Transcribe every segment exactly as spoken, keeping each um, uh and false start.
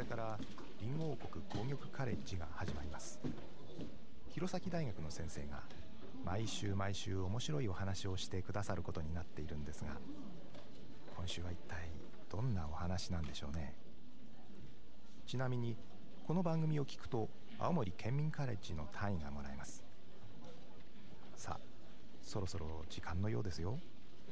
れからリンゴ王国紅玉カレッジが始まります。弘前大学の先生が毎週毎週面白いお話をしてくださることになっているんですが、今週は一体どんなお話なんでしょうね。ちなみにこの番組を聞くと青森県民カレッジの単位がもらえます。さあ、そろそろ時間のようですよ。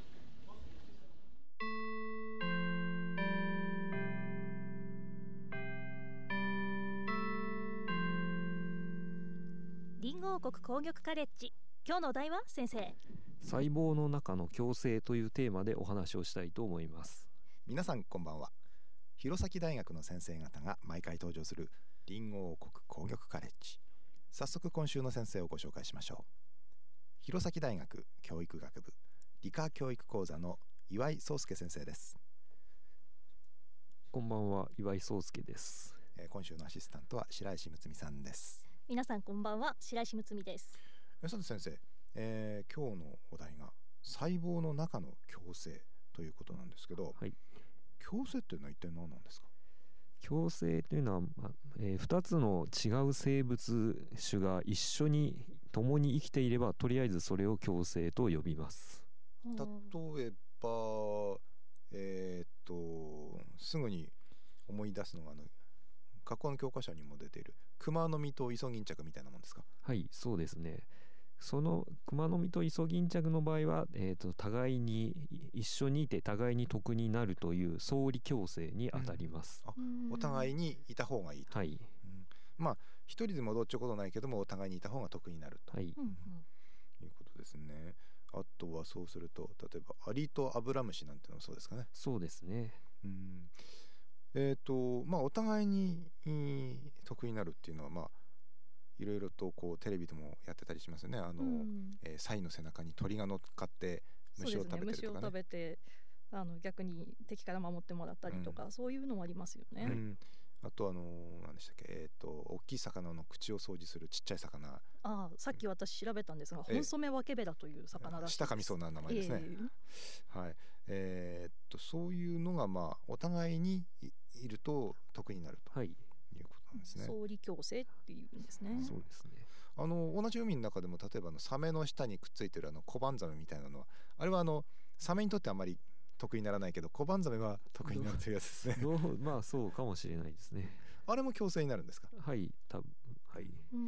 リンゴ王国紅玉カレッジ、今日のお題は先生。 細胞の中の共生というテーマでお話をしたいと思います。 皆さんこんばんは。弘前大学の先生方が毎回登場するリンゴ王国紅玉カレッジ。早速今週の先生をご紹介しましょう。弘前大学教育学部理科教育講座の岩井壮介先生です。 こんばんは、岩井壮介です。 えー、今週のアシスタントは白石睦美さんです。 皆さんこんばんは、白石睦美です。 さて先生、えー、今日のお題が細胞の中の共生ということなんですけど、 はい、 共生っていうのは一体何なんですか？ 共生というのは、まえー、ふたつの違う生物種が一緒に共に生きていれば、とりあえずそれを共生と呼びます。 例えば、えー、っとすぐに思い出すのがあの学校の教科書にも出ているクマノミとイソギンチャクみたいなもんですか？ はい、そうですね。そのクマノミとイソギンチャクの場合は、えー、と互いに一緒にいて互いに得になるという相利共生にあたります。 うん、あ、お互いにいた方がいいと、 はい、 うん、まあ一人でもどっちゅうことないけどもお互いにいた方が得になると、 はい、 うん、いうことですね。あとはそうすると例えばアリとアブラムシなんてのもそうですかね？ そうですね。 うん、えーとまあ、お互いに得になるっていうのは、まあ、いろいろとこうテレビでもやってたりしますよね。あの、うんえー、サイの背中に鳥が乗っかって虫を食べてるとかね。 そうですね、虫を食べてあの逆に敵から守ってもらったりとか、うん、そういうのもありますよね。うん、 あとあの何でしたっけ、えーと大きい魚の口を掃除するちっちゃい魚。 ああ、さっき私調べたんですが、ホンソメワケベラという魚だしいです。 舌噛みそうな名前ですね。えー、はい、えー、っとそういうのがまあお互いに い, いると得になると。はい、いうことなんですね。 相利共生っていうんですね。 そうですね。 あの同じ海の中でも例えばあのサメの下にくっついてるあのコバンザメみたいなのは、あれはあのサメにとってあまり得にならないけどコバンザメは得になるというやつですね。 どうまあそうかもしれないですね。 あれも共生になるんですか？ はい多分はい、 うんうん、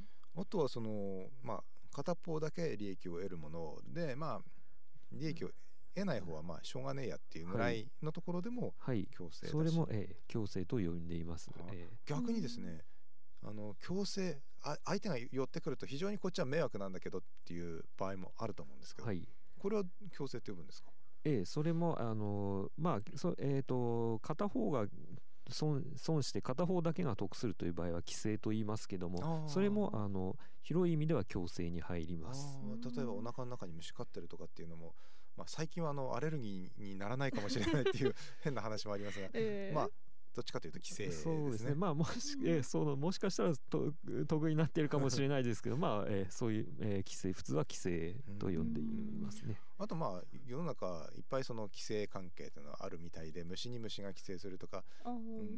あとはそのまあ片方だけ利益を得るもので、まあ利益を得ない方はまあしょうがねえやっていうぐらいのところでも共生だし、 はいはい、それも、えー、共生と呼んでいます、えー、 逆にですね、あの共生あ相手が寄ってくると非常にこっちは迷惑なんだけどっていう場合もあると思うんですけど、はい、これは共生って呼ぶんですか？ ええ、それもあのまあそ、えー、と片方が損, 損して片方だけが得するという場合は寄生と言いますけども、それもあの広い意味では共生に入ります。 あ例えばお腹の中に虫飼ってるとかっていうのも、まあ、最近はあのアレルギーにならないかもしれないっていう変な話もありますが、えー、まあどっちかというと寄生ですね。 そうですね。まあもし、えー、そのもしかしたらと得になっているかもしれないですけど、まあ、えー、そういう、えー、寄生普通は寄生と呼んでいますね。 あとまあ世の中いっぱいその寄生関係というのはあるみたいで、虫に虫が寄生するとか、うん、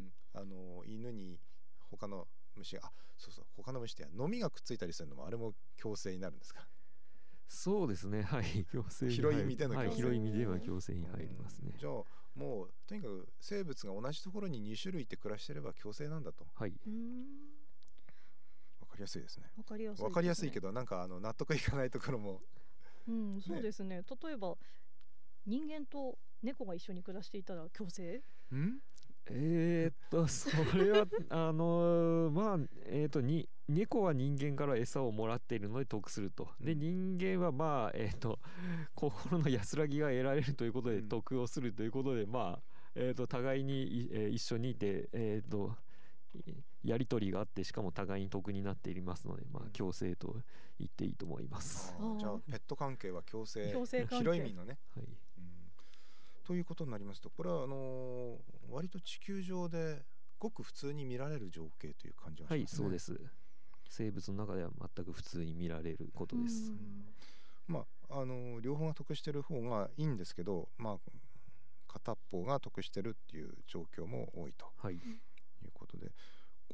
あの犬に他の虫があそうそう他の虫ってノミがくっついたりするのもあれも共生になるんですか？ そうですね、はい、共生広い意味での共生、 はい、広い意味では共生に入りますね。 じゃあもうとにかく生物が同じところにに種類って暮らしてれば共生なんだと。 はい。 わかりやすいですね。 わかりやすいですね。 わかりやすいけどなんかあの納得いかないところも、 うん、そうですね。例えば人間と猫が一緒に暮らしていたら共生？ ん？ えー、っとそれはあのまあえー、っとに猫は人間から餌をもらっているので得すると。で人間はまあえー、っと心の安らぎが得られるということで得をするということで、うん、まあえー、っと互いに、えー、一緒にいてえー、っとやり取りがあって、しかも互いに得になっていますので、まあ共生と言っていいと思います。 あじゃあペット関係は共生、共生広い意味のね。はい。うん、ということになりますと、これはあのー、割と地球上でごく普通に見られる情景という感じがしますね。 はい、そうです。生物の中では全く普通に見られることです。うん、 まああのー、両方が得してる方がいいんですけど、まあ片っぽが得してるっていう状況も多いと。はい。いうこ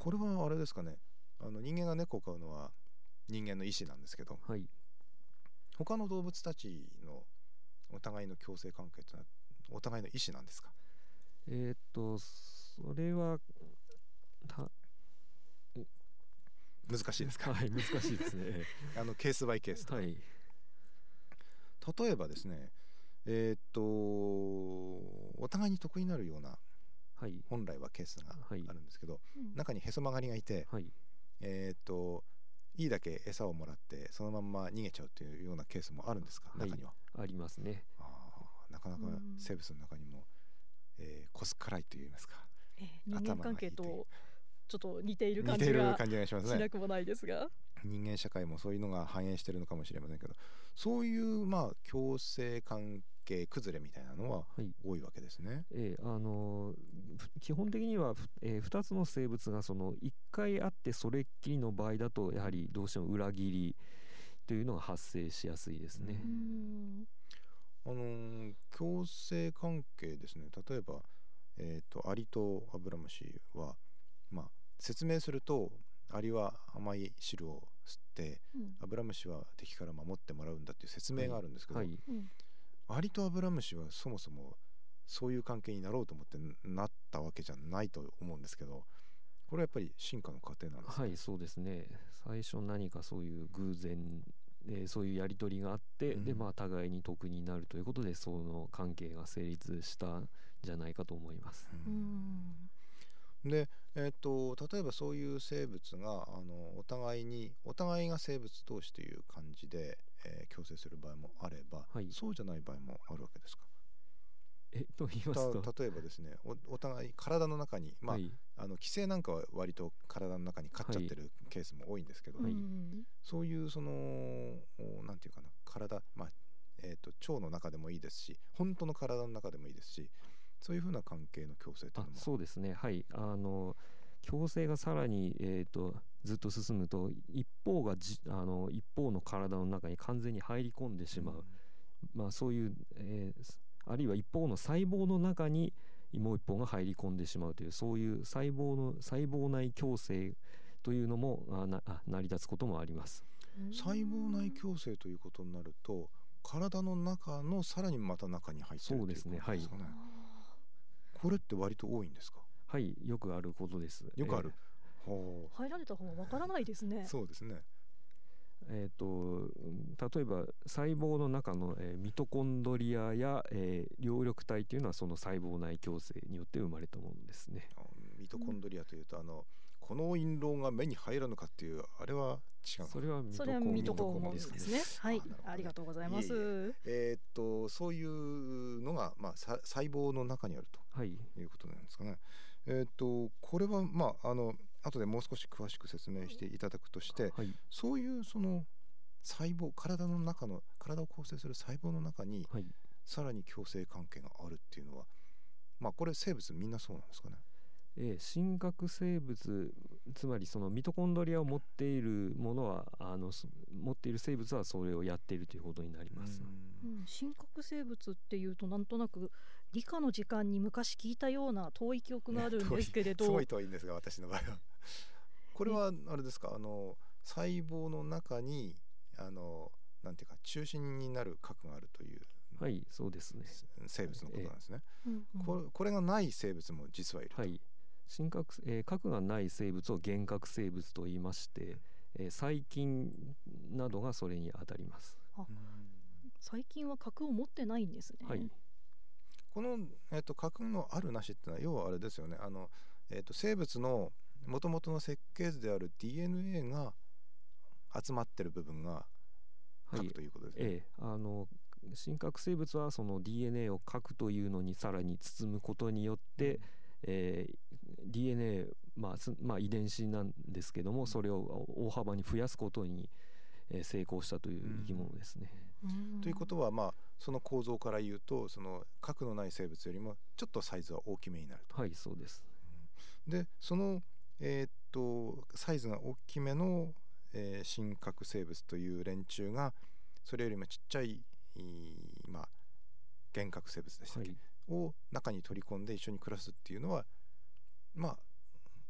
これはあれですかね、あの人間が猫を飼うのは人間の意思なんですけど、 はい。 他の動物たちのお互いの共生関係というのはお互いの意思なんですか？ えーっとそれはた難しいですか？ はい、難しいですね。 あのケースバイケースとか、 はい。 例えばですね、えーっとお互いに得意になるようなはい。 本来はケースがはいあるんですけど、 うん中にへそ曲がりがいて、 はい。 えーっといいだけ餌をもらってそのまんま逃げちゃうというようなケースもあるんですか？ はい中には。 ありますね。 あーなかなかうん生物の中にも、えー、コス辛いといいますか、 えー人間関係頭がいいというとちょっと似ている似ている感じが感じがしますね。 しなくもないですが、 人間社会もそういうのが反映してるのかもしれませんけど、そういうまあ共生関係崩れみたいなのははい。 多いわけですね。 えーあのーふ基本的には、ふえー、ふたつの生物がそのいっかいあってそれっきりの場合だとやはりどうしても裏切りというのが発生しやすいですね。 うんあのー共生関係ですね。例えば、えー、とアリとアブラムシは、まあ、説明するとアリは甘い汁を吸ってうんアブラムシは敵から守ってもらうんだっていう説明があるんですけど、 はい。 うんアリとアブラムシはそもそもそういう関係になろうと思ってなったわけじゃないと思うんですけど、これはやっぱり進化の過程なんですか？ はい、そうですね。最初何かそういう偶然、えーそういうやり取りがあって、 うんでまあ互いに得になるということでその関係が成立したんじゃないかと思います。 うんで、えー、と例えばそういう生物があのお互いにお互いが生物同士という感じで、えー共生する場合もあれば、 はいそうじゃない場合もあるわけですか？ えと言いますと、 た例えばですね、おお互い体の中に、まあはいあの寄生なんかは割と体の中に飼っちゃってるケースも多いんですけど、 はいうんそういうそのおなんていうかな、体、まあえー、と腸の中でもいいですし本当の体の中でもいいですし、そういうふうな関係の共生というあのもそうですね。はい。あの共生がさらに、えー、とずっと進むと一方がじあの一方の体の中に完全に入り込んでしまう、まあ、そういう、えーあるいは一方の細胞の中にもう一方が入り込んでしまうというそういう細胞の細胞内共生というのもあなあ成り立つこともあります。 細胞内共生ということになると体の中のさらにまた中に入ってるそうですねということですかね。これって割と多いんですか？ はいよくあることです。 よくある、は入られた方がわからないですねあ。そうですね。 えー、と例えば細胞の中の、えーミトコンドリアや、えー葉緑体というのはその細胞内共生によって生まれたものですね。 あミトコンドリアというと、あのこの陰謀が目に入らぬかっていうあれは違うのかそれはミトそれはミトコンミトコンですですね。はいあなるほどね、 ありがとうございます。 いえいえーっとそういうのが、まあ、さ細胞の中にあるはいということなんですかね。えーっとこれはまああの後でもう少し詳しく説明していただくとして、 はいそういうその細胞体の中の体を構成する細胞の中にはいさらに共生関係があるっていうのは、まあこれ生物みんなそうなんですかね。 えー真核生物つまりそのミトコンドリアを持っているものはあのそ持っている生物はそれをやっているということになります。 うん、真核生物っていうとなんとなく理科の時間に昔聞いたような遠い記憶があるんですけれど、 すごい遠いんですが私の場合はこれはあれですか、あの細胞の中にあのなんていうか中心になる核があるというはいそうですね。 生物のことなんですね。 うんうんこれこれがない生物も実はいると。 はい真核、えー核がない生物を原核生物と言いまして、えー細菌などがそれにあたります。 うん最近は核を持ってないんですね。 はいこの、えっと核のあるなしってのは要はあれですよね。あの、えっと生物の元々の設計図である ディーエヌエー が集まってる部分がはい核ということですね。 ええあの真核生物はその ディーエヌエー を核というのにさらに包むことによって、えー ディーエヌエー、まあすまあ、遺伝子なんですけどもそれを大幅に増やすことに、えー成功したという生き物ですね。 うんということはまあその構造から言うとその核のない生物よりもちょっとサイズは大きめになると。 はいそうです。 でその、えーっとサイズが大きめの、えー真核生物という連中がそれよりもちっちゃい、いーまあ、原核生物でしたっけ、 はいを中に取り込んで一緒に暮らすっていうのはまああった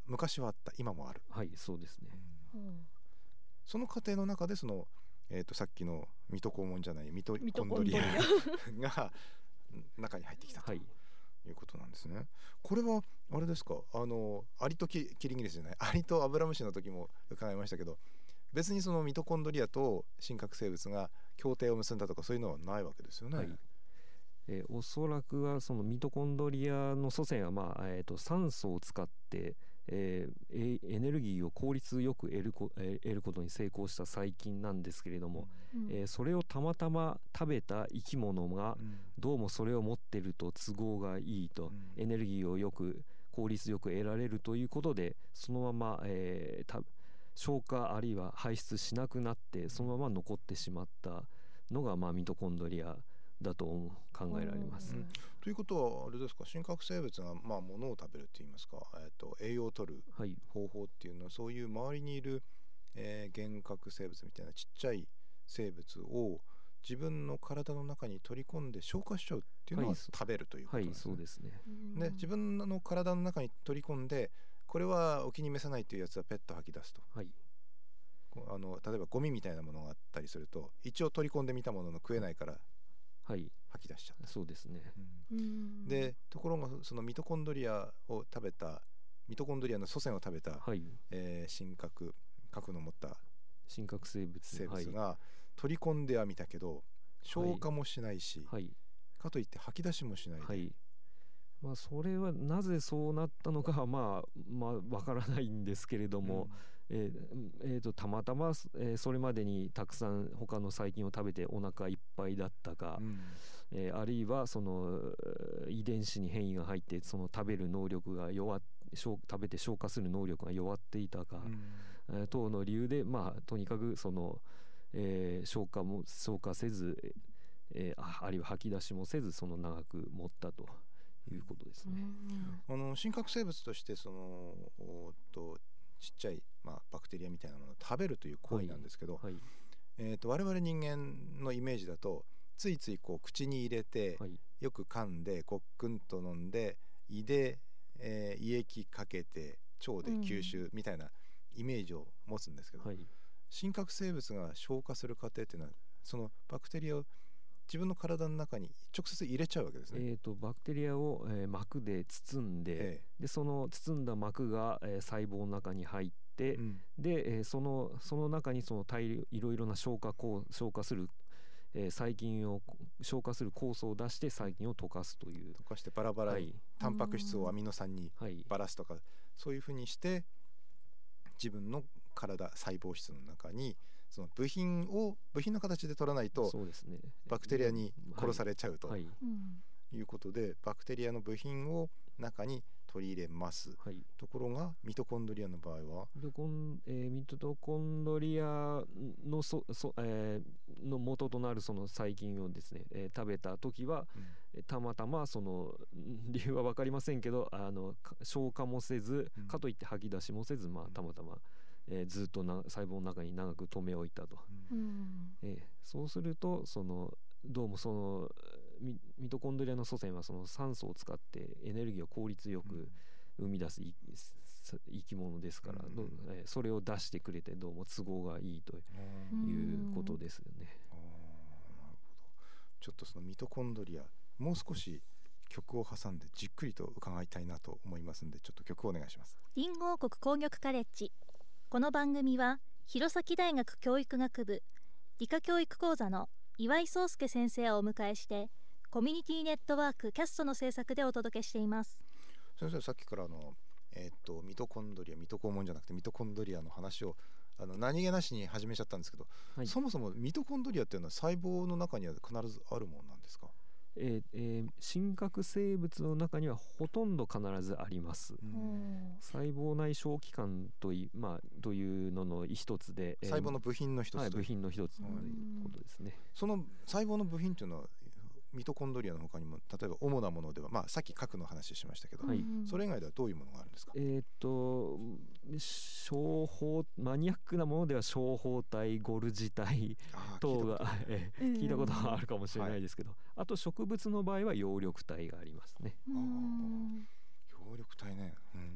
昔はあった、今もある、 はいそうですね。 うんその過程の中でその、えー、とさっきのミトコンじゃないミトミトコンドリアコンが中に入ってきたとはいいうことなんですね。これはあれですか、あのアリとキキリギリスじゃないアリとアブラムシの時も伺いましたけど、別にそのミトコンドリアと真核生物が協定を結んだとかそういうのはないわけですよね。 はいえーおそらくはそのミトコンドリアの祖先は、まあえー、と酸素を使ってえーエエネルギーを効率よく得るこ、えー得ることに成功した細菌なんですけれども、 うんえーそれをたまたま食べた生き物がうんどうもそれを持ってると都合がいいと、 うんエネルギーをよく効率よく得られるということでそのまま、えーた消化あるいは排出しなくなってそのまま残ってしまったのが、まあ、ミトコンドリアだと思う考えられます。 うんということはあれですか、真核生物がまあ物を食べるって言いますか、えー、と栄養を取るはい方法っていうのはそういう周りにいる、えー、原核生物みたいなちっちゃい生物を自分の体の中に取り込んで消化しちゃうっていうのははいそ食べるということはいなんですね。 そうですね。 で自分の体の中に取り込んでこれはお気に召さないというやつはペット吐き出すと、 はいこうあの例えばゴミみたいなものがあったりすると一応取り込んでみたものの食えないからはい吐き出しちゃう、 そうですね。 うんうんでところがそのミトコンドリアを食べたミトコンドリアの祖先を食べた、 はいえー真核核の持った真核生物生物が取り込んではみたけど消化もしないし、 はいかといって吐き出しもしないで、 はいまあ、それはなぜそうなったのかはまあまあわからないんですけれども、えーえーとたまたま、えーそれまでにたくさん他の細菌を食べてお腹いっぱいだったか、 うんうんえーあるいはそのえー遺伝子に変異が入ってその食べる能力が弱っ消食べて消化する能力が弱っていたか、えー等の理由でまあとにかくその、えー消化も消化せず、えーああるいは吐き出しもせずその長く持ったということですね。 あの真核生物としてそのおーっとちっちゃい、まあ、バクテリアみたいなものを食べるという行為なんですけど、 はいえー、と我々人間のイメージだとついついこう口に入れて、 はいよく噛んでごっくんと飲んで胃で、えー胃液かけて腸で吸収みたいなイメージを持つんですけど、 はい真核生物が消化する過程っていうのはそのバクテリアを自分の体の中に直接入れちゃうわけですね。 えー、とバクテリアを、えー膜で包んで、 えでその包んだ膜が、えー細胞の中に入って、 えうんで、えーそのその中にその大量いろいろな消化こう消化する、えー細菌を消化する酵素を出して細菌を溶かすという、 溶かしてバラバラに、 はいタンパク質をアミノ酸にはいバラすとかそういうふうにして自分の体細胞質の中にその部品を部品の形で取らないとそうですね。 バクテリアに殺されれちゃうとはいうんいうことで、バクテリアの部品を中に取り入れます。 はいはいところがミトコンドリアの場合はミトコン、えーミトコンドリアのそそ、えーの元となるその細菌をですね、えー食べた時は、えーたまたまそのん理由は分かりませんけどあのか消化もせず、 うんかといって吐き出しもせず、まあ、たまたま、えーずっとな細胞の中に長く留め置いたと、 うんえーそうするとそのどうもそのミミトコンドリアの祖先はその酸素を使ってエネルギーを効率よく生み出すい生き物ですから、 うんどうえーそれを出してくれてどうも都合がいいということですよね。 あーなるほど。ちょっとそのミトコンドリアもう少し曲を挟んでじっくりと伺いたいなと思いますのでちょっと曲をお願いします。 リンゴ王国工業カレッジ。この番組は弘前大学教育学部理科教育講座の岩井壮介先生をお迎えしてコミュニティネットワークキャストの制作でお届けしています。 先生さっきからあのえーっとミトコンドリアミトコンモンじゃなくてミトコンドリアの話をあの何気なしに始めちゃったんですけど、 はいそもそもミトコンドリアっていうのは細胞の中には必ずあるものなんですか？ えーえー真核生物の中にはほとんど必ずあります。 うん細胞内小器官とい,、まあ、というのの一つで、えー細胞の部品の一つという、 はい、部品の一つとはいいうことですね。 その細胞の部品というのはミトコンドリアの他にも例えば主なものでは、まあ、さっき核の話しましたけど、 はいそれ以外ではどういうものがあるんですか？ えーっと小胞マニアックなものでは小胞体ゴルジ体あー等が聞いたことあるえー聞いたことはあるかもしれないですけど、あと植物の場合は葉緑体がありますね。 葉緑体ね、うん、なんか葉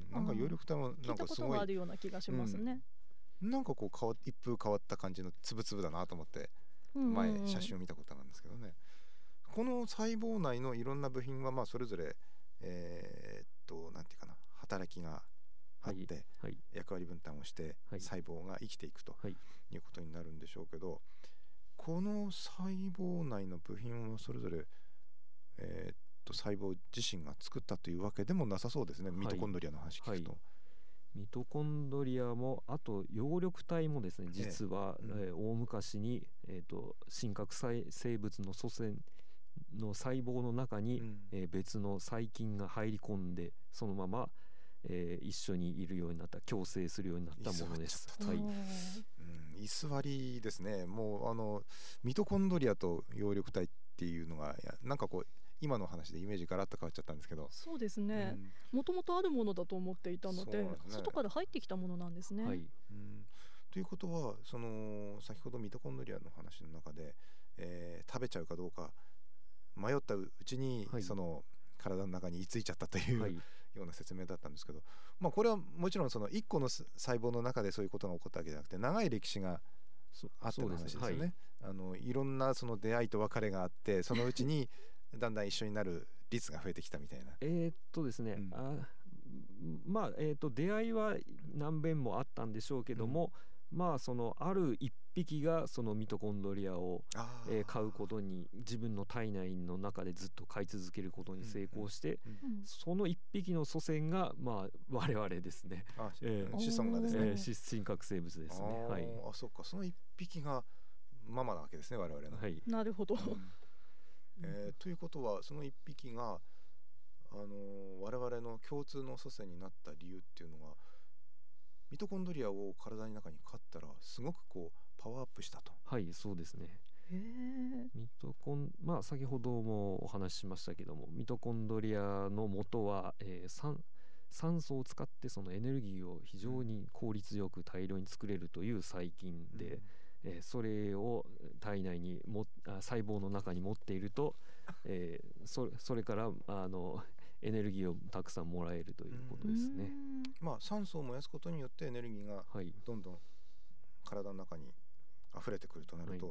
葉緑体も聞たこないんかすごいとがあるような気がしますね。 なんかこう変わ一風変わった感じのつぶつぶだなと思って前写真を見たことなんですけどね、この細胞内のいろんな部品はまあそれぞれえーっとなんていうかな働きがあって、 はい、 役割分担をして細胞が生きていくということになるんでしょうけど、この細胞内の部品をそれぞれえーっと細胞自身が作ったというわけでもなさそうですね、ミトコンドリアの話聞くと、 はいはい、ミトコンドリアもあと葉緑体もですね、実は、えええー、大昔に、えー、と真核生物の祖先の細胞の中に、うんえー、別の細菌が入り込んでそのまま、えー、一緒にいるようになった、共生するようになったものです。はい、うん、 居座りですね。もうあのミトコンドリアと葉緑体っていうのがなんかこう今の話でイメージガラッと変わっちゃったんですけど、 そうですね、もともとあるものだと思っていたの で, で、ね、外から入ってきたものなんですね。 はい、 うん、ということはその先ほどミトコンドリアの話の中で、えー、食べちゃうかどうか迷ったうちに、はい、その体の中に居ついちゃったという、はい、ような説明だったんですけど、まあ、これはもちろんそのいっこの細胞の中でそういうことが起こったわけじゃなくて長い歴史があっての話ですよね。はい、あのいろんなその出会いと別れがあってそのうちにだんだん一緒になる率が増えてきたみたいな。 えっとですね、うん、あまあ、えー、と出会いは何遍もあったんでしょうけども、うん、まあそのある一匹がそのミトコンドリアを、えー、飼うことに自分の体内の中でずっと飼い続けることに成功して、うんうん、その一匹の祖先がまあ我々ですね。 あ、えー、子孫がですね、 えー、真核生物ですね。 あ、 はい、 あ、そっか、その一匹がママなわけですね、我々の。 はい、 なるほど。 うんえー、ということはその一匹が、あのー、我々の共通の祖先になった理由っていうのがミトコンドリアを体の中に飼ったらすごくこうパワーアップしたと。 はい、そうですね。へミトコンまあ先ほどもお話ししましたけども、ミトコンドリアの元は、えー、酸, 酸素を使ってそのエネルギーを非常に効率よく大量に作れるという細菌で、うんえー、それを体内にもあ細胞の中に持っていると、えー、そ, それからあのエネルギーをたくさんもらえるということですね。 まあ、酸素を燃やすことによってエネルギーがどんどん体の中に溢れてくるとなると、はい、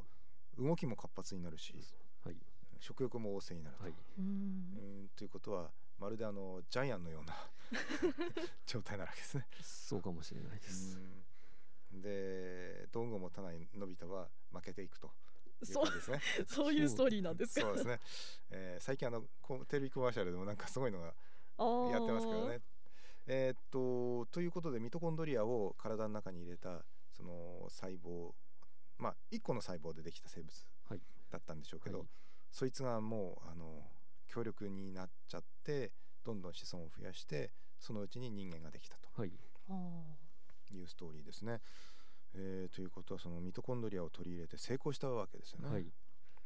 動きも活発になるし、はい、食欲も旺盛になると、はい、うんということはまるであのジャイアンのような状態なわけですね。 そうかもしれないです。 で道具を持たないのび太は負けていくという感じですね。 そう、そういうストーリーなんですか。 そうですね、えー、最近あのテレビコマーシャルでもなんかすごいのがやってますけどね。えー、っとということでミトコンドリアを体の中に入れたその細胞、まあいっこの細胞でできた生物だったんでしょうけど、はいはい、そいつがもうあの強力になっちゃってどんどん子孫を増やしてそのうちに人間ができたと、はい、いうストーリーですね。えー、ということはそのミトコンドリアを取り入れて成功したわけですよね。はい、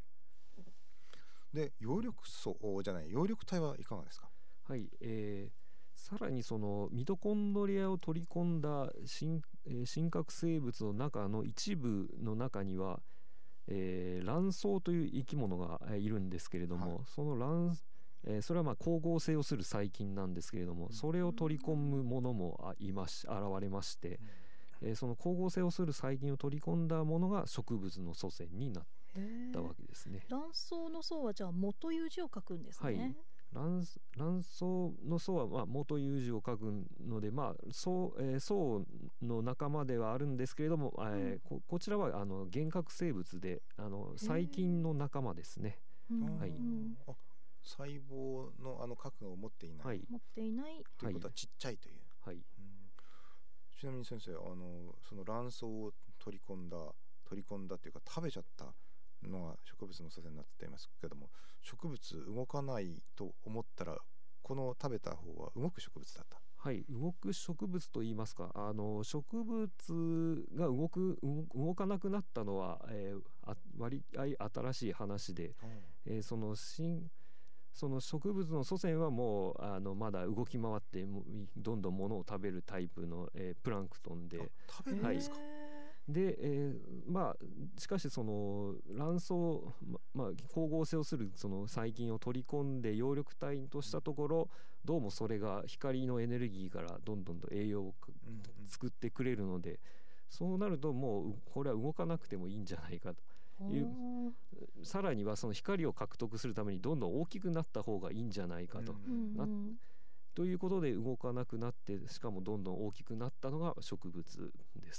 で葉緑素じゃない葉緑体はいかがですか。 はい、えーさらにそのミトコンドリアを取り込んだ真、えー、真核生物の中の一部の中には、えー、卵巣という生き物がいるんですけれども、はい、その卵、えー、それはまあ光合成をする細菌なんですけれども、それを取り込むものもいまし現れまして、えー、その光合成をする細菌を取り込んだものが植物の祖先になったわけですね。 卵巣の層はじゃあ元いう字を書くんですね。はい、 卵, 卵巣の層はまあ元いう字を書くので、まあ層えー、層の仲間ではあるんですけれども、うんえー、こ, こちらはあの原核生物であの細菌の仲間ですね。 はい、あ細胞のあの核を持っていない、 はい、持っていないということはちっちゃいという、はいうん、ちなみに先生あのその卵巣を取り込んだ取り込んだというか食べちゃったのが植物の祖先になっていますけども、植物動かないと思ったらこの食べた方は動く植物だった。 はい、動く植物といいますか、あの植物が動く動かなくなったのは、えー、あ割合新しい話で、うんえー、その新その植物の祖先はもうあのまだ動き回ってどんどん物を食べるタイプの、えー、プランクトンで、 食べるんですか。 はいで、えーまあしかしその卵巣、ままあ、光合成をするその細菌を取り込んで葉緑体としたところ、どうもそれが光のエネルギーからどんどんと栄養をうんうん作ってくれるので、そうなるともうこれは動かなくてもいいんじゃないかという、さらにはその光を獲得するためにどんどん大きくなった方がいいんじゃないかと、 うんなということで動かなくなって、しかもどんどん大きくなったのが植物です。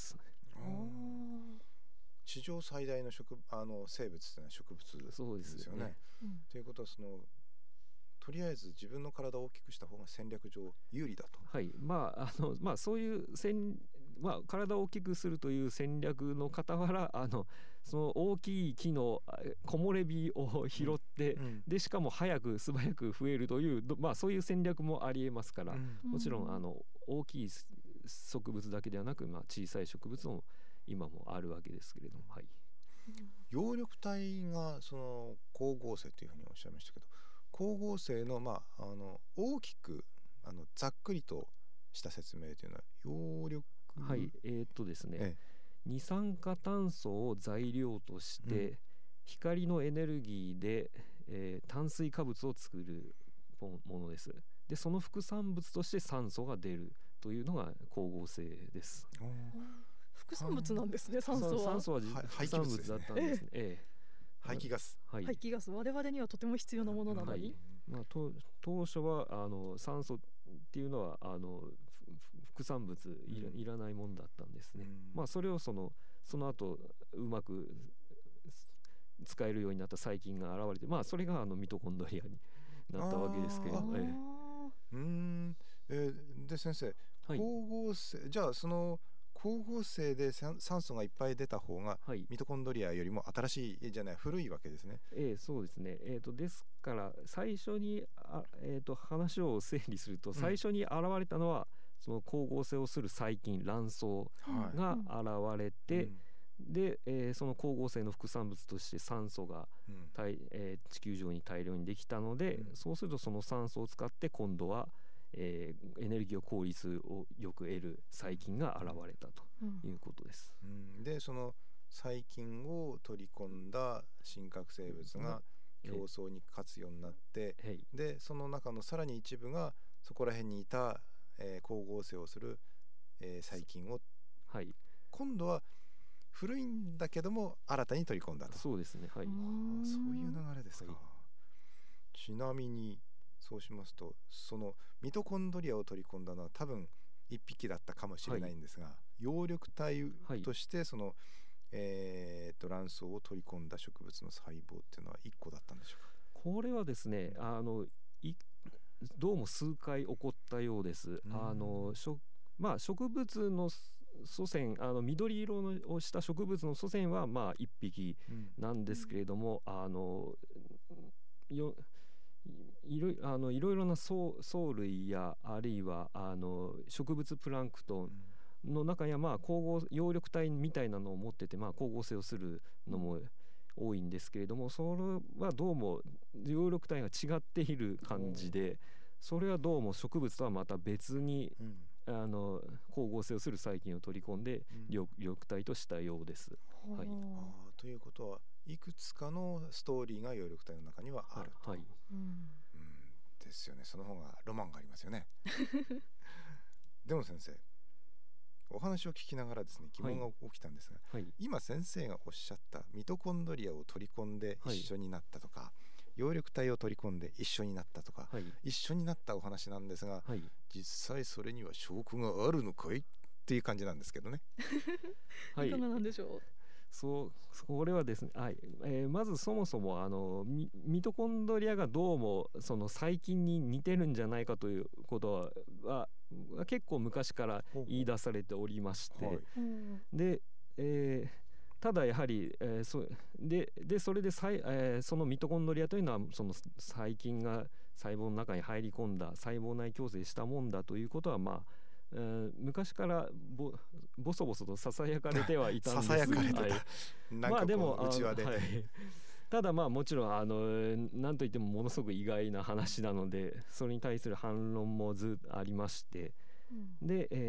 地上最大の植あの生物というのは植物ですよね。 そうですね。 ということはそのとりあえず自分の体を大きくした方が戦略上有利だと。 はい、まああのまあそういう戦まあ、体を大きくするという戦略の傍ら、あのその大きい木の木漏れ日を拾って、 うんうんでしかも早く素早く増えるという、どまあ、そういう戦略もありえますから、 うんもちろんあの大きい植物だけではなく、まあ、小さい植物も今もあるわけですけれども、はい、 葉緑体がその光合成というふうにおっしゃいましたけど、光合成の、まあ、あの大きくあのざっくりとした説明というのは葉緑はいえー、っとですね、 ええ二酸化炭素を材料として、 うん光のエネルギーで、えー炭水化物を作るものです。でその副産物として酸素が出るというのが光合成です。 おー副産物なんですね、酸素は。 酸素ははい副産物だったんですね。ええ排気ガス、 はい排気ガス、我々にはとても必要なものなのに。 はいまあ、と当初はあの酸素っていうのはあのふ副産物いら,、 うんいらないもんだったんですね。 うんまあそれをそのその後うまく使えるようになった細菌が現れて、まあそれがあのミトコンドリアになったわけですけれども、 あーええうーん、えーで先生、 はい光合成じゃあその光合成で酸酸素がいっぱい出た方がはいミトコンドリアよりも新しいじゃない古いわけですね。 ええそうですね。えー、とですから最初にあ、えー、と話を整理すると、最初に現れたのはその光合成をする細菌卵巣はいが現れて、 うんで、えーその光合成の副産物として酸素がうん大、えー地球上に大量にできたので、 うんそうするとその酸素を使って今度は、えーエネルギーを効率をよく得る細菌が現れたということです。 うんでその細菌を取り込んだ真核生物が競争に勝つようになって、 はいでその中のさらに一部がそこら辺にいた、えー光合成をする、えー細菌をはい、 今度は古いんだけども新たに取り込んだと。 そうですね。はい、 あーそういう流れですか。 はいちなみにそうしますとそのミトコンドリアを取り込んだのは多分一匹だったかもしれないんですが、葉緑体としてその、えー、と卵巣を取り込んだ植物の細胞っていうのはいっこだったんでしょうか。 これはですね、あのいどうも数回起こったようです。 うんあのしょまあ、植物の祖先、あの緑色のをした植物の祖先はまあいっぴきなんですけれども、あのよいろいあのいろいろな藻藻類やあるいはあの植物プランクトンの中にはまあ光合葉緑体みたいなのを持ってて、まあ、光合成をするのも多いんですけれども、それはどうも葉緑体が違っている感じで、それはどうも植物とはまた別にうんあの光合成をする細菌を取り込んでうん緑緑体としたようです。はいあーということはいくつかのストーリーが葉緑体の中にはあると、 はい、 うんうんですよね。その方がロマンがありますよね。でも先生お話を聞きながらですね疑問が起きたんですが、 はい、 今先生がおっしゃったミトコンドリアを取り込んで一緒になったとか、葉緑体を取り込んで一緒になったとか、 はい、 一緒になったお話なんですが、 はい、 実際それには証拠があるのかいっていう感じなんですけどね。 はいいかがなんでしょう。 そうこれはですね、はいえーまずそもそもあのミミトコンドリアがどうもその細菌に似てるんじゃないかということはは結構昔から言い出されておりまして、 はいうんで、えーただやはり、えーそででそれでさい、えーそのミトコンドリアというのはその細菌が細胞の中に入り込んだ細胞内共生したもんだということはまあえー昔からぼボソボソとささやかれてはいたんですがささやかれてた、 はいなんかまあでもこう内輪で、 あのはいただまあもちろんあの何といってもものすごく意外な話なのでそれに対する反論もずっとありまして、で、えー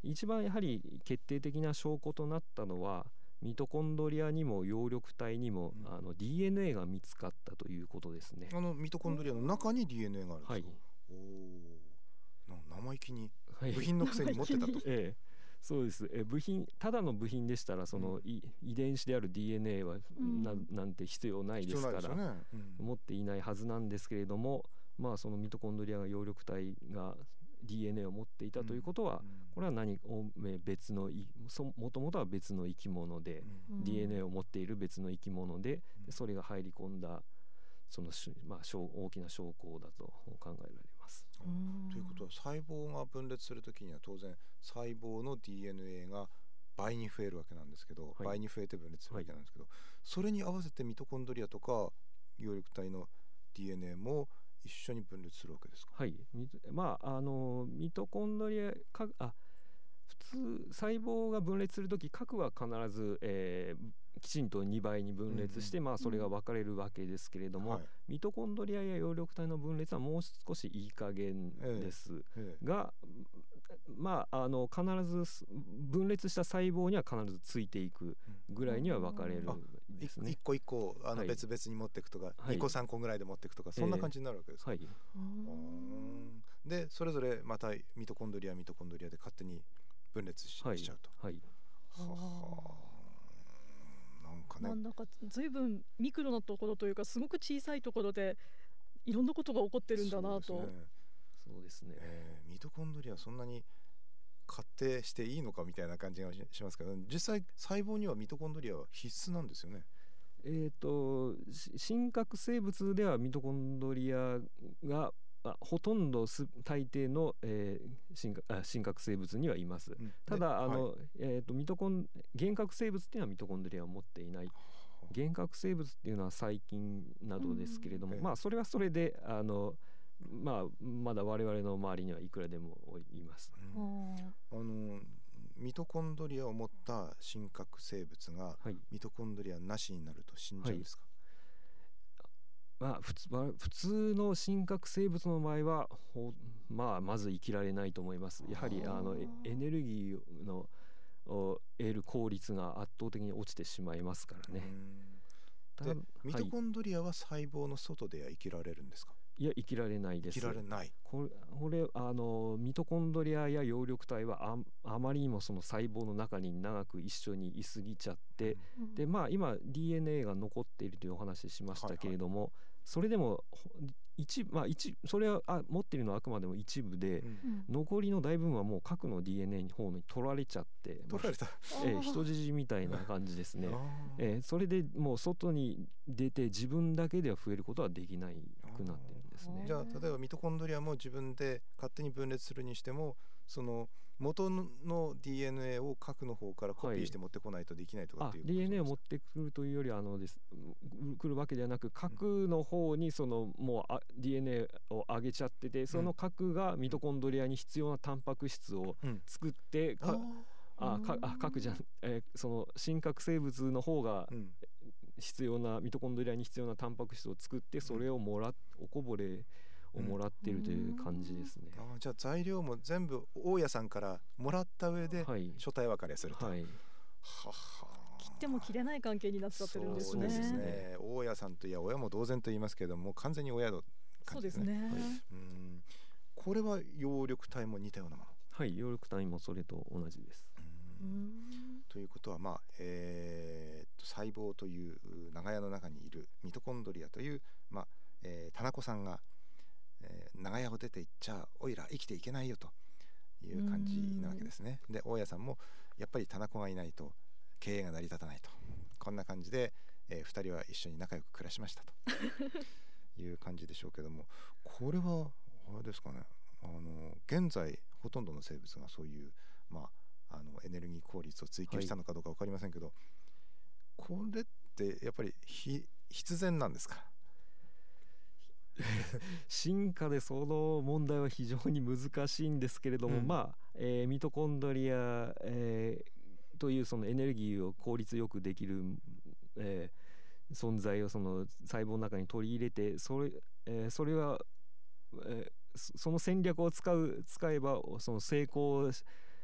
一番やはり決定的な証拠となったのはミトコンドリアにも葉緑体にも、うん、あの ディーエヌエー が見つかったということですね。 あのミトコンドリアの中に ディーエヌエー があるんですか。はい、おお、生意気に部品のくせに持ってたと、はい、 ええ、そうです。え部品ただの部品でしたらその、うん、遺伝子である ディーエヌエー は な,、うん、なんて必要ないですから、ね、うん、持っていないはずなんですけれども、まあそのミトコンドリアが葉緑体が ディーエヌエー を持っていたということは、うん、これは何別のもともとは別の生き物で、うん、ディーエヌエー を持っている別の生き物で、うん、それが入り込んだその、まあ、大きな証拠だと考えられます。 うん、ということは細胞が分裂するときには当然細胞の ディーエヌエー が倍に増えるわけなんですけど、はい、倍に増えて分裂するわけなんですけど、はい、それに合わせてミトコンドリアとか葉緑体の ディーエヌエー も一緒に分裂するわけですか。 はい、まああのミトコンドリアかあ普通細胞が分裂するとき核は必ず、えー、きちんとにばいに分裂して、うんうん、まあそれが分かれるわけですけれども、はい、ミトコンドリアや葉緑体の分裂はもう少しいい加減です、ええ、がまああの必ず分裂した細胞には必ずついていくぐらいには分かれるんですね。 一個一個あの別々に持っていくとか、はい、にこさんこぐらいで持っていくとか、そんな感じになるわけですか。えーはい、でそれぞれまたミトコンドリアミトコンドリアで勝手に分裂 し,、はい、しちゃうと。はい。はあ。なんかね。なんだか随分ミクロなところというかすごく小さいところでいろんなことが起こってるんだなと。 そうですね。そうですね。 えー、ミトコンドリアそんなに仮定していいのかみたいな感じがしますけど、実際細胞にはミトコンドリアは必須なんですよね。 えーと真核生物ではミトコンドリアがあほとんどす大抵の、えー、真, あ真核生物にはいます、うん、ただあの、はい、えー、とミトコン原核生物っていうのはミトコンドリアを持っていない。原核生物っていうのは細菌などですけれども、うん、まあそれはそれであの、まあ、まだ我々の周りにはいくらでもいます、 うん、あのミトコンドリアを持った真核生物が、はい、ミトコンドリアなしになると死んじゃうんですか。はい、 まあ、普通普通の真核生物の場合はほ、まあ、まず生きられないと思います。やはりあのエネルギーの得る効率が圧倒的に落ちてしまいますからね。 でミトコンドリアは細胞の外では生きられるんですか。 いや生きられないです。 生きられない。 これ、これあのミトコンドリアや葉緑体は あ, あまりにもその細胞の中に長く一緒にいすぎちゃって、うん、でまあ今 ディーエヌエー が残っているというお話しましたけれども、はいはい、それでも一、まあ、一それはあ持っているのはあくまでも一部で、うん、残りの大部分はもう核の ディーエヌエー の方に取られちゃって、 取られた、まあえー、人質みたいな感じですね、えー、それでもう外に出て自分だけでは増えることはできないくなってるんですね。 じゃあ例えばミトコンドリアも自分で勝手に分裂するにしてもその元の ディーエヌエー を核の方からコピーして持ってこないとできないとかっていう、 はい、ディーエヌエー を持ってくるというよりあのです来るわけではなく核の方にそのもうあ ディーエヌエー を上げちゃってて、その核がミトコンドリアに必要なタンパク質を作って、うん、かあかあ核じゃん、えー、その真核生物の方が必要な、ミトコンドリアに必要なタンパク質を作ってそれをもらっおこぼれをもらっているという感じですね。 うん、あじゃあ材料も全部大家さんからもらった上で初対別れすると、はいはい、 はは切っても切れない関係になっちゃってるんですね。 そうですね。大家さんといや親も同然と言いますけれども完全に親の感じですね。そうですね。はい、うんこれは葉緑体も似たようなもの。 はい、葉緑体もそれと同じです。 うんということは、まあえー、っと細胞という長屋の中にいるミトコンドリアという、まあえー、田中さんが、えー、長屋を出ていっちゃおいら生きていけないよという感じなわけですね。で大家さんもやっぱり田中がいないと経営が成り立たないと、こんな感じで、えー、ふたりは一緒に仲良く暮らしましたという感じでしょうけども、これはあれですかね、あの現在ほとんどの生物がそういう、まああのエネルギー効率を追求したのかどうか分かりませんけど、はい、これってやっぱりひ必然なんですか？ 進化でその問題は非常に難しいんですけれども、うん、まあ、えー、ミトコンドリア、えー、というそのエネルギーを効率よくできる、えー、存在をその細胞の中に取り入れて、それ、えー、それは、えー、その戦略を使う使えばその成功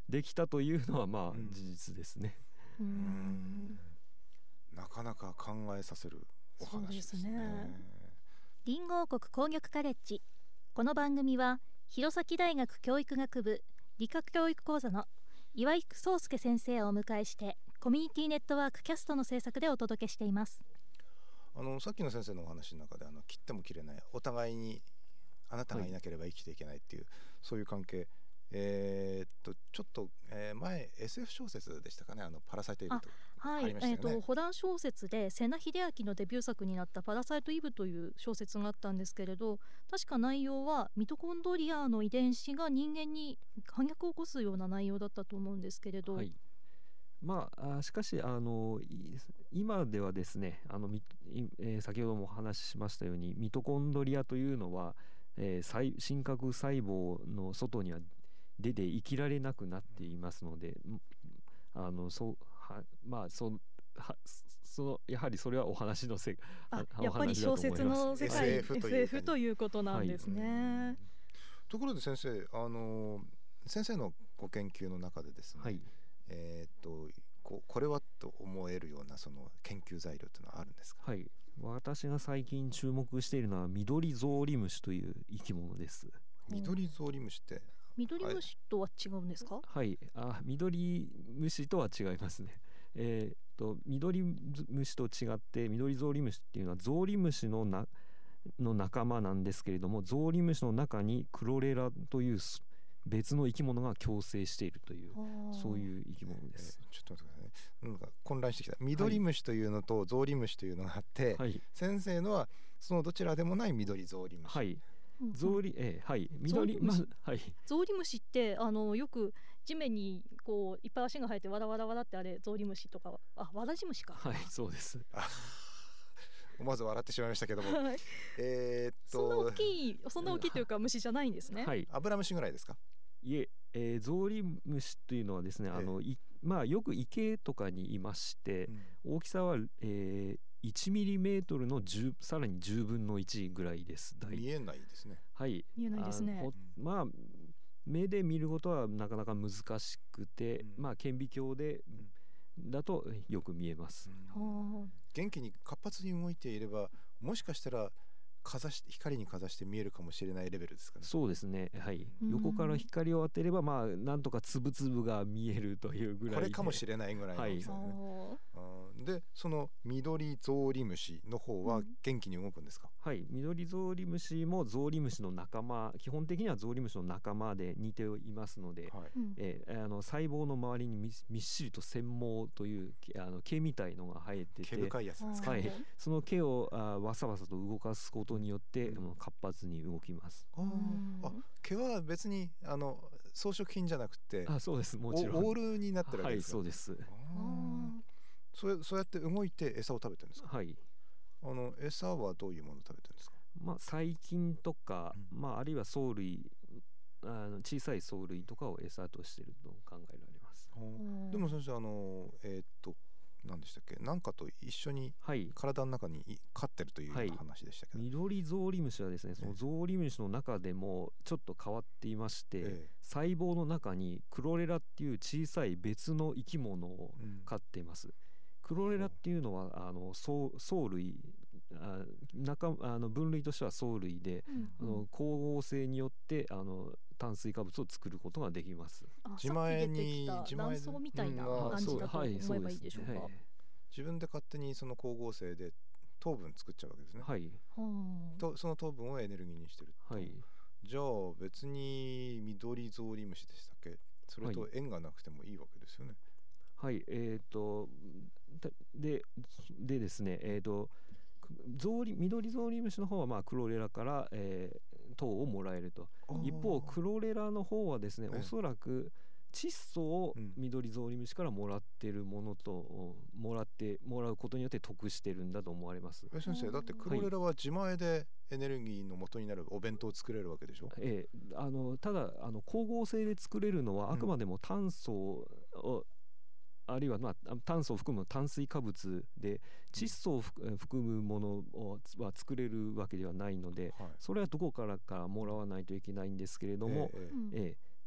できたというのはまあうん事実ですね。 ううんんなかなか考えさせるお話ですね。 そうですねリンゴ王国工業カレッジ。この番組は弘前大学教育学部理科教育講座の岩井壮介先生をお迎えしてコミュニティネットワークキャストの制作でお届けしています。 あのさっきの先生のお話の中であの切っても切れない、お互いにあなたがいなければ生きていけないっていう、そういう関係、えーっとちょっと、えー前 エスエフ 小説でしたかね、あのパラサイトイブとはい、 ありましたよねえーとホラー小説で瀬名秀明のデビュー作になったパラサイトイブという小説があったんですけれど、確か内容はミトコンドリアの遺伝子が人間に反逆を起こすような内容だったと思うんですけれど、 はい、まあ、あしかしあのい今ではですね、あのみいえー先ほどもお話ししましたようにミトコンドリアというのは、えー細真核細胞の外には出て生きられなくなっていますので、んあのそうはまあそはそのやはりそれはお話のせあおやっぱり話だと思います小説の世界エスエフ というエスエフ ということなんですね。 ところで先生、あの先生のご研究の中でですね、 はいえーっとここれはと思えるようなその研究材料というのはあるんですか？ はい、私が最近注目しているのはミドリゾウリムシという生き物です。 緑ゾウリムシって緑虫とは違うんですか？ はい、あ、緑虫とは違いますね。えーっと緑虫と違ってミドリゾウリムシっていうのはゾウリムシのなの仲間なんですけれども、ゾウリムシの中にクロレラというす別の生き物が共生しているという、そうういう生き物でえーす。 ちょっと待ってくださいね。なんか混乱してきた。緑虫というのとゾウリムシというのがあって、 はい先生のはそのどちらでもない緑ゾウリムシ。 はい、 んゾウリえーはい緑ゾウリムシまずはいゾウリムシってあのよく地面にこういっぱい足が生えてわらわらわらってあれゾウリムシとかはあわらじ虫か。 はいそうです。 あ思わず笑ってしまいましたけども、 はいえーっそんな大ときいそんな大きいというか虫じゃないんですね。 はいアブラムシぐらいですか？ いええーゾウリムシというのはですね、 ええあのいまあよく池とかにいまして、 うん大きさは、えーいちミリメートルのじゅうさらにじゅうぶんのいちぐらいです。大見えないですね。 はい、 見えないですねあほまあ目で見ることはなかなか難しくて、 うんまあ顕微鏡でだとよく見えます。 うんは元気に活発に動いていれば、もしかしたらかざし光にかざして見えるかもしれないレベルですかね。 そうですね、はい、 うん横から光を当てればまあなんとかつぶつぶが見えるというぐらいで、 これかもしれないぐらいの大きさあでね。 ーうんでその緑ゾウリムシの方は元気に動くんですか？ はい、緑ゾウリムシもゾウリムシの仲間、基本的にはゾウリムシの仲間で似ていますので、 はい。 うんえーあの細胞の周りにみみっしりと繊毛というけあの毛みたいのが生えてて、 毛深いやつですか？ はいあーその毛をあわさわさと動かすことによって、 うんあの活発に動きます。 あーあ毛は別にあの装飾品じゃなくてあ、そうです、もちろん。 おオールになってるわはい、 けですか？ そうです。 ああーそうそうやって動いて餌を食べてるんですか？ はい。 あの餌はどういうものを食べてるんですか？ まあ細菌とか、 うんまああるいは藻類、あの小さい藻類とかを餌としていると考えられます。 ーでも先生、あのえーっと何でしたっけ、なんかと一緒にはい。 体の中にい飼ってるというような話でしたけど、 緑ゾウリムシはですね、そのゾウリムシの中でもちょっと変わっていまして、 え細胞の中にクロレラっていう小さい別の生き物をえうん飼っています。クロレラっていうのはあの藻藻類、あ中あの分類としては藻類で、あうんうんの光合成によってあの炭水化物を作ることができます。 あ自前にさっき出てきた自前で卵巣みたいなうんあ感じだとはい思えばいいでしょうか。 そうですね自分で勝手にその光合成で糖分作っちゃうわけですね、 はいはあとその糖分をエネルギーにしてると、 はいじゃあ別に緑ゾウリムシでしたっけ、それと縁がなくてもいいわけですよね。 はいえー、とだででですねえー、とゾウリ緑ゾウリムシの方はまあクロレラから、えー、糖をもらえると。一方クロレラの方はですね、 ええおそらく窒素をうん緑ゾウリムシからもらってるものと、もらってもらうことによって得してるんだと思われます。 え先生、だってクロレラは自前でエネルギーの元になるお弁当を作れるわけでしょ。 ええ、あのただあの光合成で作れるのはあくまでも炭素を、あるいは、まあ、炭素を含む炭水化物で窒素を含含むものをは作れるわけではないので、 はいそれはどこからかもらわないといけないんですけれども、 ええええうんええ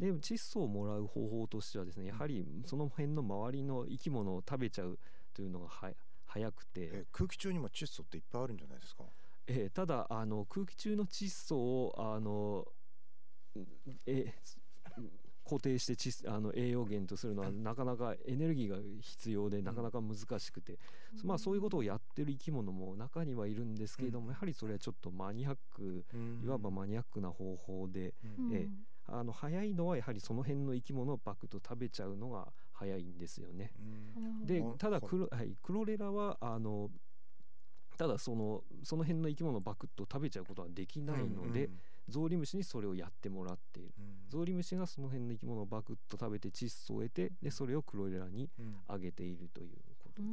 で窒素をもらう方法としてはですね、やはりその辺の周りの生き物を食べちゃうというのがは早くて、 え空気中にも窒素っていっぱいあるんじゃないですか。 えーただあの空気中の窒素をあのえ固定して窒あの栄養源とするのはなかなかエネルギーが必要でなかなか難しくて、うん、まあそういうことをやってる生き物も中にはいるんですけれども、うん、やはりそれはちょっとマニアック、うん、いわばマニアックな方法で、うん、えあの早いのはやはりその辺の生き物をバクッと食べちゃうのが早いんですよね。うん、でただクロ、はい、クロレラはあのただそのその辺の生き物をバクッと食べちゃうことはできないので、うんうん、ゾウリムシにそれをやってもらっている、うん、ゾウリムシがその辺の生き物をバクッと食べて窒素を得て、でそれをクロレラにあげているということ、うん、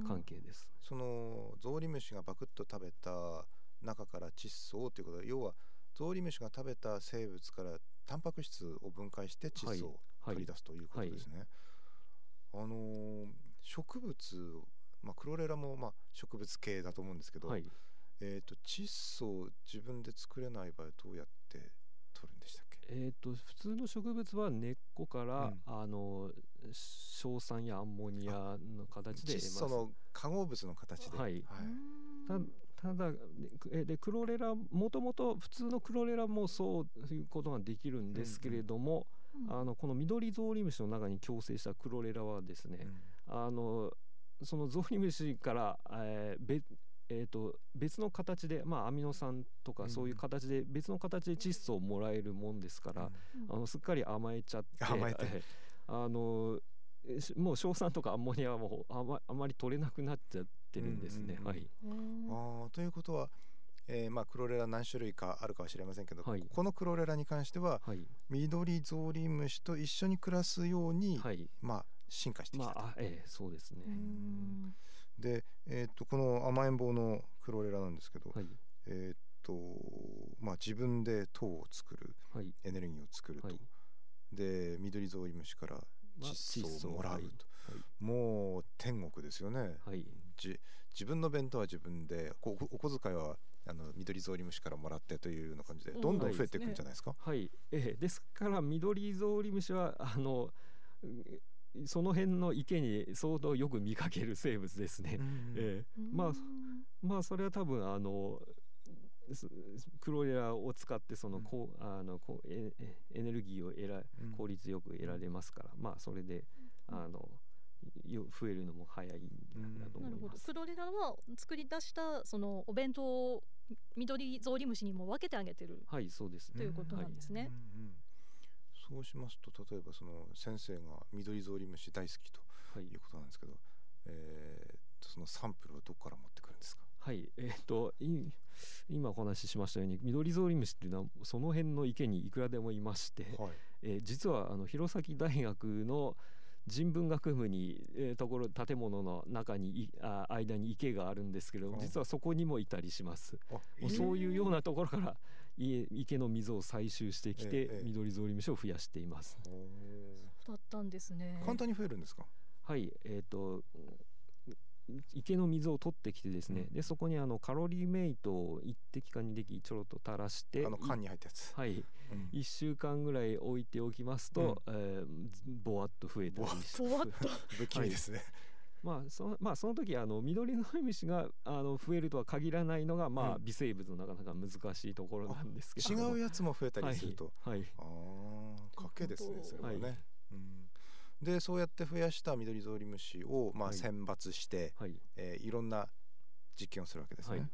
関係です。 そのゾウリムシがバクッと食べた中から窒素をということは、要はゾウリムシが食べた生物からタンパク質を分解して窒素を取り出すということですね。はいはい、あのー、植物、まあ、クロレラもまあ植物系だと思うんですけど、はい、えー、と窒素を自分で作れない場合どうやって取るんでしたっけ？ えー、と普通の植物は根っこから、うん、あの硝酸やアンモニアの形で得ます。 窒素の化合物の形で、 はいはい、た, ただでクロレラもともと普通のクロレラもそういうことができるんですけれども、うんうん、あのこの緑ゾウリムシの中に共生したクロレラはですね、うん、あのそのゾウリムシから、えー、別えー、と別の形で、まあ、アミノ酸とかそういう形で、うん、別の形で窒素をもらえるもんですから、うん、あのすっかり甘えちゃって甘えてあのもう硝酸とかアンモニアはもうあ ま, あまり取れなくなっちゃってるんですね。はい、 あということは、えーまあ、クロレラ何種類かあるかは知れませんけど、はい、このクロレラに関しては、はい、緑ゾウリムシと一緒に暮らすように、はい、まあ、進化してきたと、 まあええ、そうですね。うんで、えー、とこの甘えん坊のクロレラなんですけど、はい、えーとまあ、自分で糖を作る、はい、エネルギーを作ると、はい、で緑ゾウリムシから窒素をもらうと、はいはい、もう天国ですよね。はい、じ自分の弁当は自分で、こお小遣いはあの緑ゾウリムシからもらってというような感じでどんどん増えていくんじゃないですか。 はい、はい、えー、ですから緑ゾウリムシはあのその辺の池に相当よく見かける生物ですね。うん、えー、まあまあそれは多分あのクロレラを使ってそのこう、うん、あのこうエネルギーを得ら効率よく得られますから、うん、まあそれであの増えるのも早いんだと思います。なるほど。 クロレラは作り出したそのお弁当を緑ゾウリムシにも分けてあげてる、 はい、そうです、ね、 ということなんですね。はい、うんうん、 そうしますと、例えばその先生が緑ゾウリムシ大好きということなんですけど、はい、えー、そのサンプルをどこから持ってくるんですか？ はい、えー、っと今お話ししましたように緑ゾウリムシっていうのはその辺の池にいくらでもいまして、はい、えー、実はあの弘前大学の人文学部に、えー、ところ建物の中にあ間に池があるんですけど、実はそこにもいたりします。そういうようなところから池の水を採集してきて、えー、緑ゾウリムシを増やしています。 そうだったんですね。 簡単に増えるんですか？ はい、えーと池の水を取ってきてですね、うん、でそこにあのカロリーメイトを一滴か二滴ちょろっと垂らして、 あの缶に入ったやつ、 はい、うん、いっしゅうかんぐらい置いておきますと、うん、えー、ぼわっと増えたりしてぼわっと不気味ですね。 はい、まあそのまあ、その時あの緑ゾウリムシがあの増えるとは限らないのが、まあ、うん、微生物のなかなか難しいところなんですけど、 違うやつも増えたりすると、 はいはい、 ああ賭けですねそれはね。はい、うん、でそうやって増やした緑ゾウリムシを、まあ、選抜して、はい、えー、いろんな実験をするわけですね。はい、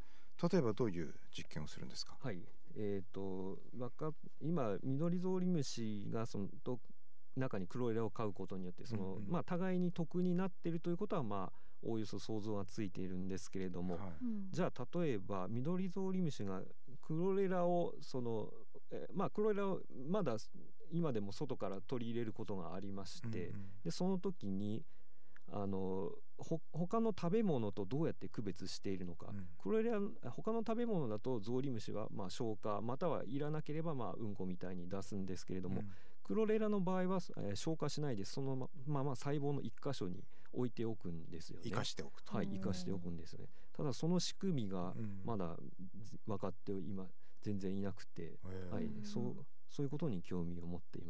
例えばどういう実験をするんですか？ はい、えーと、今緑ゾウリムシがそのと中にクロレラを飼うことによってその、うんうん、まあ、互いに得になっているということは、まあ、おおよそ想像がついているんですけれども、はい、じゃあ例えば緑ゾウリムシがクロレラをその、えーまあ、クロレラをまだ今でも外から取り入れることがありまして、うんうん、でその時にあのほ他の食べ物とどうやって区別しているのか、うん、クロレラ他の食べ物だとゾウリムシはまあ消化またはいらなければまあうんこみたいに出すんですけれども、うん、クロレラの場合は、えー、消化しないでそのまま、まあ、細胞の一箇所に置いておくんですよね。 生かしておくと、 はい、生かしておくんですね。ただその仕組みがまだ分かって今全然いなくて、はい、そうそういうことに興味を持っています。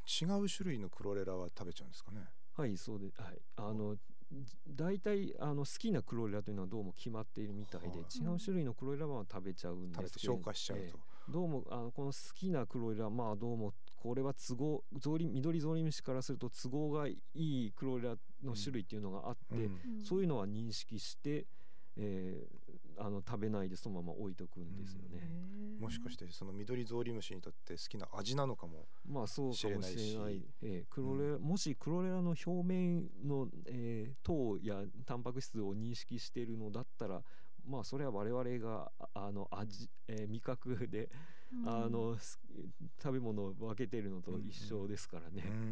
違う種類のクロレラは食べちゃうんですかね。 はいそうで、はい、あの大体あの好きなクロレラというのはどうも決まっているみたいで、 はい、 違う種類のクロレラは食べちゃうんですけど、 食べて消化しちゃうと、えー、どうもあのこの好きなクロレラ、まあどうもこれは都合ゾウリ緑ゾウリムシからすると都合がいいクロレラの種類っていうのがあって、うんうん、そういうのは認識して、えー、あの食べないでそのまま置いとくんですよね、 うん、もしかしてその緑ゾウリムシにとって好きな味なのかもまあそうかもしれない、えー、クロレラ、うん、もしクロレラの表面の、えー、糖やタンパク質を認識しているのだったら、まあそれは我々があの味、えー、味覚で、うん、あの食べ物を分けているのと一緒ですからね、うんうん、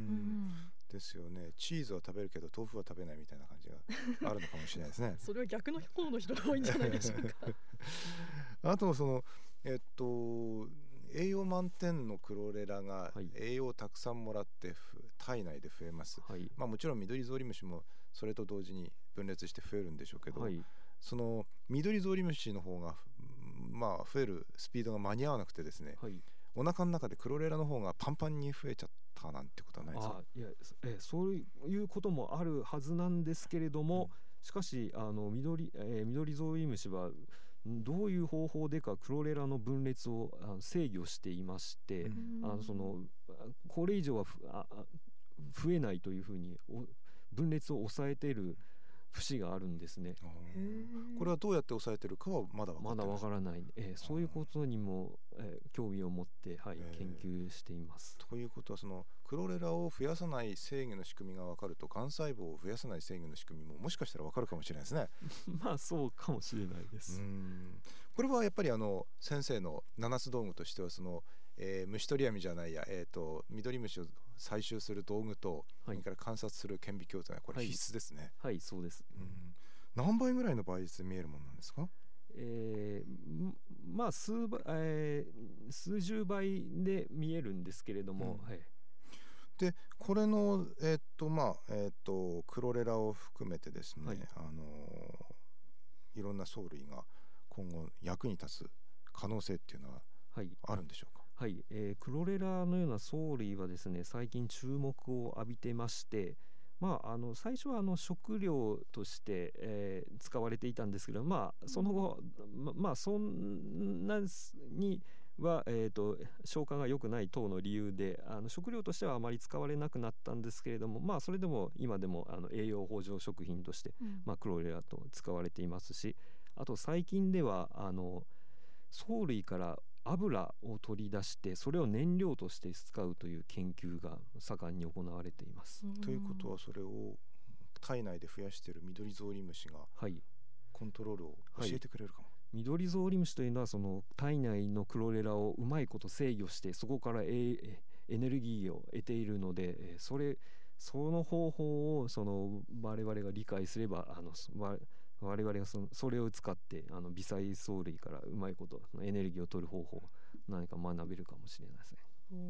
ですよね。チーズは食べるけど豆腐は食べないみたいな感じがあるのかもしれないですねそれは逆の方の人が多いんじゃないでしょうかあとそのえっと栄養満点のクロレラが栄養をたくさんもらって体内で増えます、はい、まあもちろん緑ゾウリムシもそれと同時に分裂して増えるんでしょうけど、はい、その緑ゾウリムシの方がまあ増えるスピードが間に合わなくてですね、はい、お腹の中でクロレラの方がパンパンに増えちゃったなんてことはないですか？ あいやえそういうこともあるはずなんですけれども、うん、しかしあの緑、えー、緑ゾウリムシはどういう方法でかクロレラの分裂を制御していまして、うん、あのそのこれ以上はあ増えないというふうに分裂を抑えている節があるんですね。 これはどうやって抑えてるかはまだ分かってない。 まだ分からない、えー、そういうことにも、えー、興味を持って、はい、研究しています。 ということはそのクロレラを増やさない制御の仕組みが分かると、がん細胞を増やさない制御の仕組みももしかしたら分かるかもしれないですねまあそうかもしれないです。 うーんこれはやっぱりあの先生のななつ道具としてはその、えー、虫取り網じゃないや、えー、と緑虫を採集する道具と、はい、それから観察する顕微鏡というのはこれ必須ですね。 はい、はい、そうです。 うん何倍ぐらいの倍率で見えるものなんですか？ えー、まあ 数, 倍、えー、数十倍で見えるんですけれども、うんはい、 でこれの、えーっとまあえーっとクロレラを含めてですね、はいあのー、いろんな藻類が今後役に立つ可能性っていうのはあるんでしょうか？ はい、はいえー、クロレラのような藻類はですね最近注目を浴びてまして、まあ、あの最初はあの食料として、えー、使われていたんですけど、まあ、その後、ま、まあそんなには、えーと、消化が良くない等の理由であの食料としてはあまり使われなくなったんですけれども、まあ、それでも今でもあの栄養豊穣食品として、うんまあ、クロレラと使われていますし、あと最近ではあの藻類から油を取り出してそれを燃料として使うという研究が盛んに行われています。 ということはそれを体内で増やしている緑ゾウリムシがコントロールを教えてくれるかも、はいはい、緑ゾウリムシというのはその体内のクロレラをうまいこと制御してそこからエネルギーを得ているので、それその方法をその我々が理解すればあの我々が そ, それを使ってあの微細藻類からうまいことエネルギーを取る方法を何か学べるかもしれません。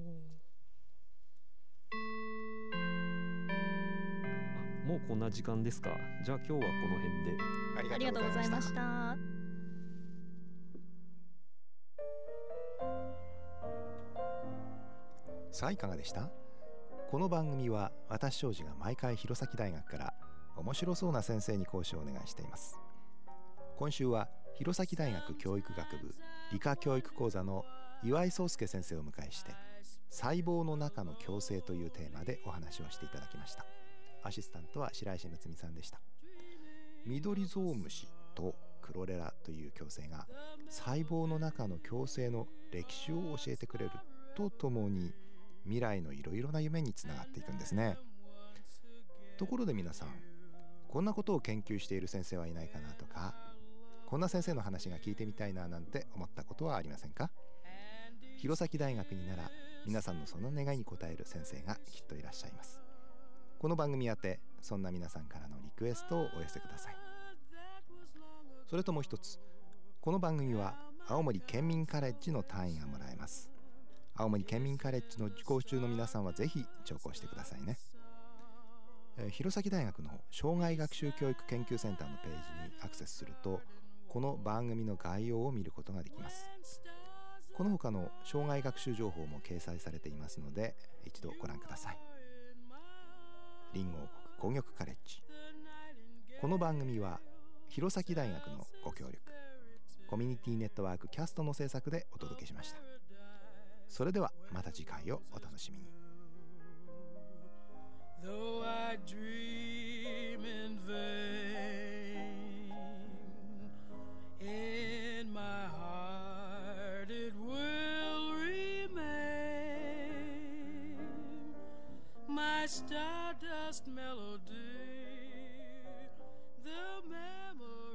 あもうこんな時間ですか？じゃあ今日はこの辺でありがとうございました。 さあいかがでした？この番組は私庄司が毎回弘前大学から面白そうな先生に講師をお願いしています。今週は弘前大学教育学部理科教育講座の岩井壮介先生をお迎えして細胞の中の共生というテーマでお話をしていただきました。アシスタントは白石睦美さんでした。緑ゾウムシとクロレラという共生が細胞の中の共生の歴史を教えてくれるとともに未来のいろいろな夢につながっていくんですね。ところで皆さん、こんなことを研究している先生はいないかなとか、こんな先生の話が聞いてみたいななんて思ったことはありませんか？弘前大学になら皆さんのその願いに応える先生がきっといらっしゃいます。この番組宛てそんな皆さんからのリクエストをお寄せください。それともう一つ、この番組は青森県民カレッジの単位がもらえます。青森県民カレッジの受講中の皆さんはぜひ聴講してくださいね。えー、弘前大学の障害学習教育研究センターのページにアクセスするとこの番組の概要を見ることができます。 この他の生涯学習情報も掲載されていますので一度ご覧ください。リンゴ王国紅玉カレッジ。この番組は弘前大学のご協力、コミュニティネットワークキャストの制作でお届けしました。それではまた次回をお楽しみに。Though I dream in vain, in my heart it will remain, my stardust melody, the memory